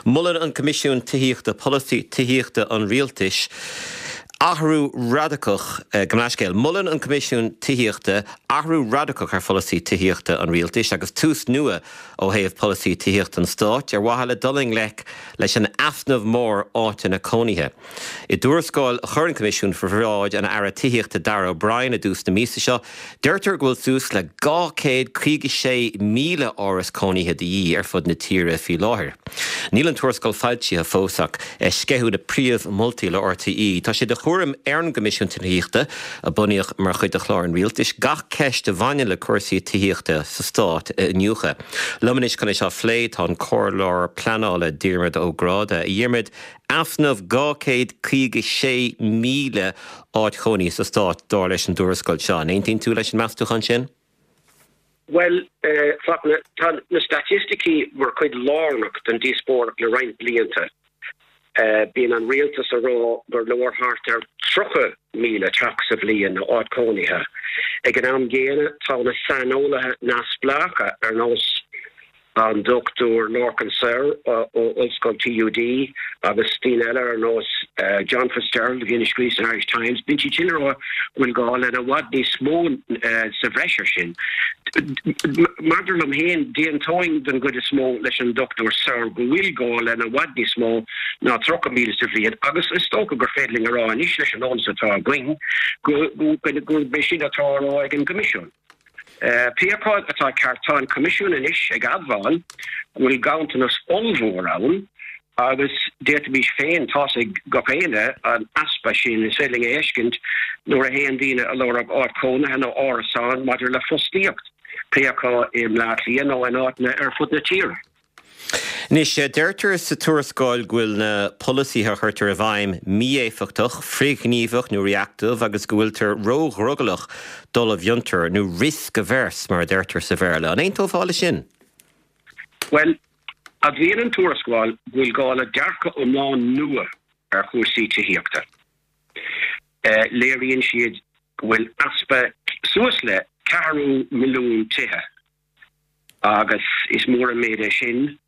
Mullen an comisiún tíochta policy tíochta an rialtais. Ahrú radicach gymnasgail. Mullen an comisiún tíochta ahrú radicach ar policy tíochta an rialtais agus tús nua ó héamh policy tíochta an stát ar wahala dulling leis an afnamh mór áit in a cónithe. I dúrascáil a chuir an comisiún for bhráid an ara tíochta Darragh O'Brien a dús na mísa seo, deirtear ghfuil sús le 256,000 áras cónithe de ar fud na tíre fi láthir. Níl an tuairscáil fáilte a fósach sceithú na príomh multi le RTE. Tá sé de chuirim an comisiún tíochta a buníoch mar chuid a chlár an rialtais gach ceist a bhaine le cuasaí tíochta sa stát nniucha. Lumanis kann seo phléid tá cóirlár planála Diarmaid Ó Gráda i dhéarmaid afnamh 256,000 áit choní sa stát dá leis an dúrascáil seo. 19 tú leis an measúchan sin? Well, na statistiki were quite lárnach den díspóach le rein blianta. Being an rialtas a rá gur leor hart 3,000 tracks of blian áit cónithe. Ag an am géine tá na sanolaithe nas blacha ar nós an Dr. Lorcan Sir ó Ulscoil TUD agus Steen Eller ar nós John Fitzgerald the Guinness Greece and Irish Times. Binti Chilroa will go on a wadni small sa bhreisir sin. Marderlam hain déan toing den good small leis an Dr. Sir will go on a wadni small ná 3,000 sa bhliain agus is tóca gur fédling ará an is leis an onsa tá going go béisiad atá rá ag an comisiún. Pearpod atá cartán comisiún in ish ag adháin will gauntan us olmhór agus déirta bís féin tá ag gochéine an aspa sin is féling éiscint nuair a héan díine a lorab áit cóna hena árasán maidir le fostíocht. Pearcá im leat líon ó an áitna ar fud na tíre. Nis deirtear sa tuairscáil ghfuil na policy a chuirtar a bhaim míéfachtach, phríghníomhach nó reactive agus ghfuiltar róghrugalach dul a bhiontar nó risc a vers mar deirtear sa bhéarla. An aontóh fála sin? Well, a bhíon an tuairscáil ghfuil gála dearcha omláin nua ar chuasaí tíochta. Léiríonn siad ghfuil aspa suas le 4 milliún tithe agus is mór a méide sin.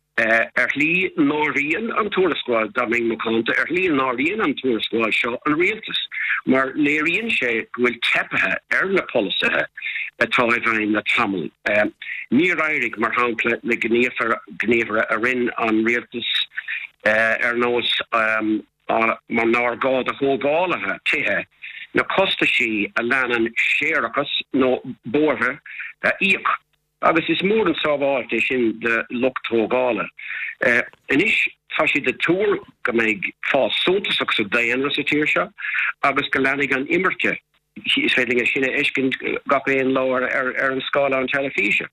Lí náiríonn an tuairscáil Daming McConta lí náiríonn an tuairscáil seo an rialtas. Mar léiríonn sé bhfuil tepathe ar na polsaithe atá bhain na tamil. Ní éirigh mar hampla na gnéomhara a rinn an rialtas ar nós mar náir gád a thógáilethe tithe na costa sí a leanan séarachas nó bórtha íoch. Agus is mór an sábháilte sin de luchtthógála. Inis tá si de túr go méid fás sóntasach sa daanra sa tíir seo, agus go leannig an imirte. Is féiling a sinna éiscint gach éon láir ar an scála an telefíse.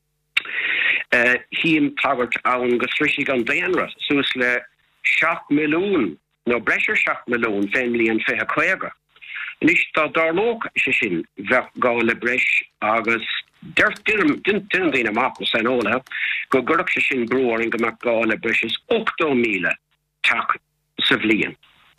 Híim tagart ann go srisig an daanra, suas le 7 milliún, nó breisir 7 milliún féinlí an fethe cuaga. Inis tá darlóch sin bheith gála breis agus didn't dine amach na san óla go gurach se sin broing go mac gála breis 8,000 tak sa bhliain.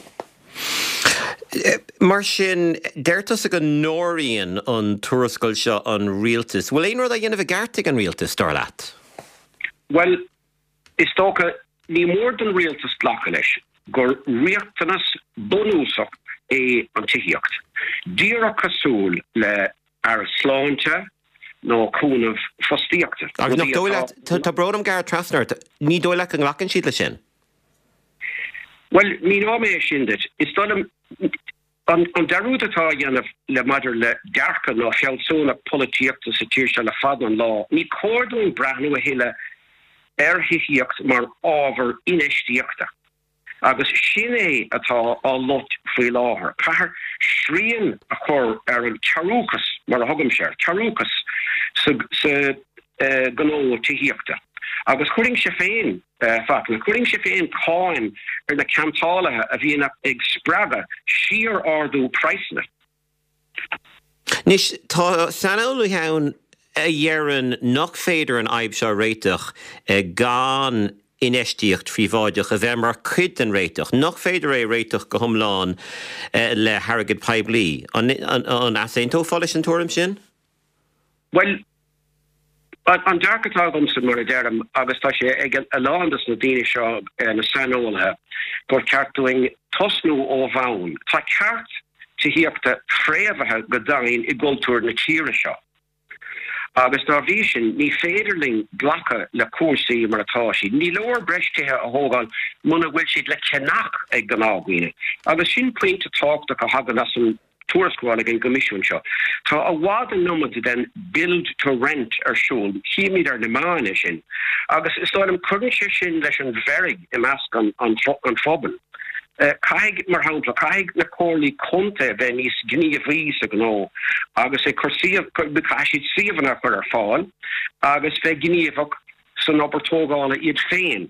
Mar sin deirtas a go nóiríonn an tuairscáil seo an rialtas. Bhfuil éon rud a dhéanamh gartig an rialtas dar leat? Well, is tóca ní mór den rialtas glacha leis gur riachtanas bonúsach an tíocht. Díreach cosúil le ar sláinte nó cúnamh fostíochta. Agus nach dóile tá brodam gar trasnart, ní dóile an ghlachan siad le sin? Well, ní ámé sin dit. Is dólam an darúd atá dhéanamh le maidir le dearcha nó chealsúna polítíochta sa tíir se le fad an lá. Ní cordún breathnú a héile hiíocht mar ábhar inistíochta. Agus sin é atá á lot faoi láthair. Cahar sríonn a chur ar an charúchas mar a thugam sér, charúchas sa gnó tííochta. Agus churing sé féin churing sé féin cáin ar na cantálathe a bhíon ag spreaga siar ardú praisna. Nis tá sanolú heann a dhearann nach féidir an aibh seo réiteach gan inistíocht fríomháideach a bheith mar cuid an réiteach. Nach féidir é réiteach go thomláin le Harrogate Piblií. An as éontó fáilis an túram sin? Well, An darkatagum sa mar derm agus tá sé ag a landas na dine seo na sanola gur cartúing tosnú ó bhain. Tá ceart tíhiachta fréamhathe go dain I gultúr na tíre seo. Agus ná bhí sin ní féidirling glacha le cuasaí mar atá sí. Ní leor breistethe a hógáil muna bhfuil siad le cenach ag go nághoine. Agus sin puinte táachta go hagan as an toerskwal again commission seo. Tá a wad an nummer den build to rent siúl chiimiid ar na máine sin. Agus is stoilm current sin leis an verig I measc an fobal. Caig mar hapla caig na cóirlaí conta bheith níos gníomhhís a gná. Agus é chusaíomh caiisiad siomhanna chuir ar fáil, agus bheith gníomhach san obairtógála iad féin.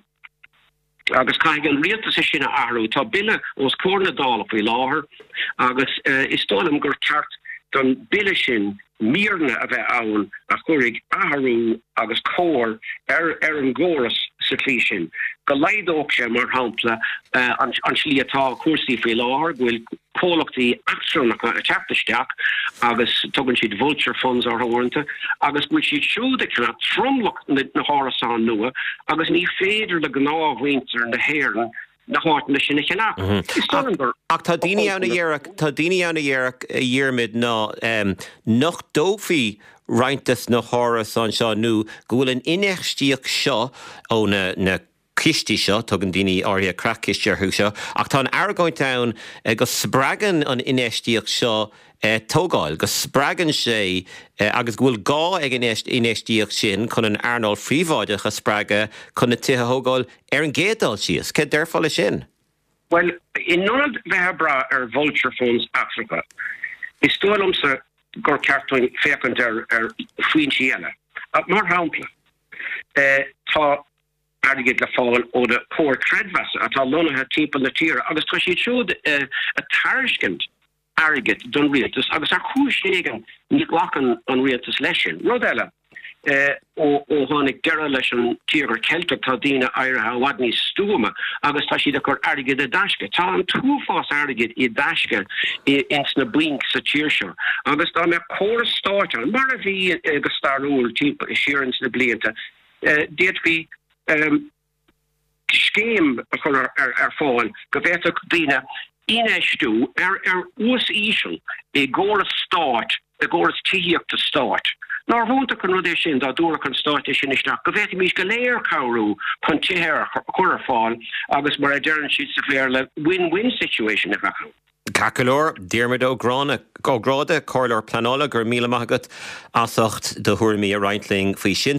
Agus caig an rialtas sin a ahrú, tá bille os córna dála faoi láthair, agus is stoilm gur ceart don bille sin míorna a bheith ann a chuirigh ahrú agus cóir ar an ggóras sa tlí sin. Go leidóg sé mar hampla an slí atá cuasaí faoi láthair, bhfuil cólachtaí actrúnacha a teachtasteach agus tugann siad vulture funds ar thairnta, agus bhfuil siad siúda cinna tromlacht na hárasán nua, agus ní féidir le gnámhaintear na héireann na hána sinna cheannach. Ach tá daoine anna dhearach a dhearmid ná nach dófií reintas na hárasán seo nó go bhfuil an inéchtíoch seo ó na Kistí seo tugann daoine áirithe crackistearthú seo, ach tá an airgóint ann go spreagan an inéistíoch seo tógáil, go spreagan sé agus bhfuil gá ag inéistíoch sin chun an airnáil phríomháideach a spreaga chun na tithe thógáil ar an géadal síos. Cé deirfáil sin? Well, in nonad bheith bra ar vulture funds Africa, is stoilmsa gur ceartúin fécant ar faoin síana. Mar hampla, tá airgid le fáil ó de cóir credhas atá lonathe timp na tíre, agus tá siad siúd a taircint airgid don rialtas, agus ar chúisnégan ní ghlachan an rialtas leis sin. Rud eile ó tháinig deire leis an tíre Celtic tá daoine áirithe wadní stúma, agus tá siad a chur airgid a daisce. Tá an túfás airgid I daisce ins na blink sa tíir seo. Agus tá me córas státe, mar a bhí agus starúil timp I siarans na blianta, déad bhí scéim chun ar fáil go bheith daoine inéisú ar ús ísisiil I ggóras stát, I ggóras tííochta stát. Nar bhúnta chun rudéis sin dá dúra chun stát sin isteach, go bheith mís go léir cabhrú chun títhir chur ar fáil agus mar a dearann siad sa bhéir le win-win situation a bheith. Cacalór, Diarmid ó gráda, cóirlór planála gur míle maigat asacht de thuirmí a reintling faoi sin.